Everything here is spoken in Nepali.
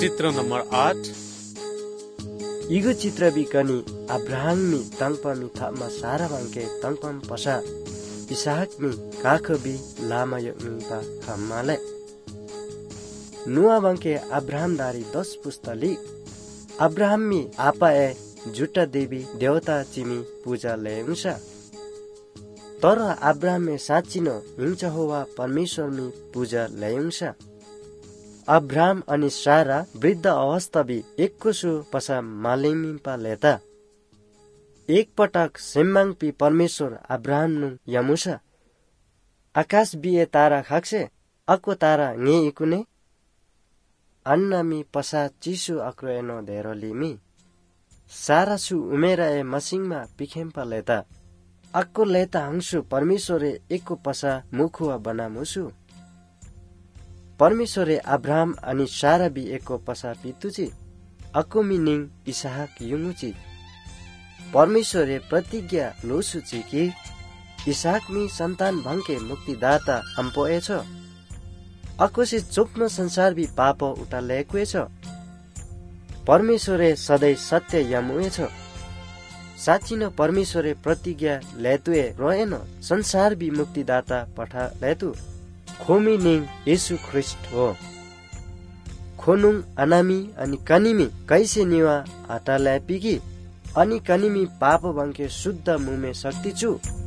चित्र नम्बर 8 इगो चित्र बिकनी अब्राहमी तंगपमी थामा सारा बांके तंगपम पसा इसाहकमी काखबी लामा यमी बा खम्माले नुआ बांके अब्राहम दारी 10 पुस्तली अब्राहमी आपा ए जुटा देवी देवता चिमी पूजा लेउसा तर अब्राहमे साँच्चिनो हिंसा होवा परमेश्वरमी पूजा लेउसा अब्राहम अनि सारा वृद्ध अवस्थाबी एककोसो पसा मालेमिपा लेता एक पटक सेम्माङपी परमेश्वर अब्राहम नु यमुसा आकाश बिए तारा खाक्से अको तारा nge इकुने अन्नामी पसा चिसो अक्रोएनो धेरोलिमी सारा सु उमेरा ए मसिङमा पिखेम्पा लेता अक्को लेता हंसु परमेश्वरे एको पसा मुखुवा बनामुसु परमेश्वरे अब्राहम अनि सारा बी एको पसा पितुची अक्को मिनिङ इसाहक युमुची परमेश्वरे प्रतिज्ञा लोसुची कि इसाहकमी सन्तान भंके मुक्तिदाता हम्पोए छ अकोसे चोप्नो संसार बी पाप उता लेकुए छ परमेश्वरे सधैँ सत्य यमुए छ साँच्चिनो परमेश्वरे प्रतिज्ञा लेतुए रहेन संसार बी मुक्तिदाता पठा लेतु खोमी निङ येशु ख्रिस्ट हो खोनुङ अनामी अनि कनिमी कैसे निवा आटा ल्यापिकी अनि कनिमी पाप बंके शुद्ध मुमे शक्ति छु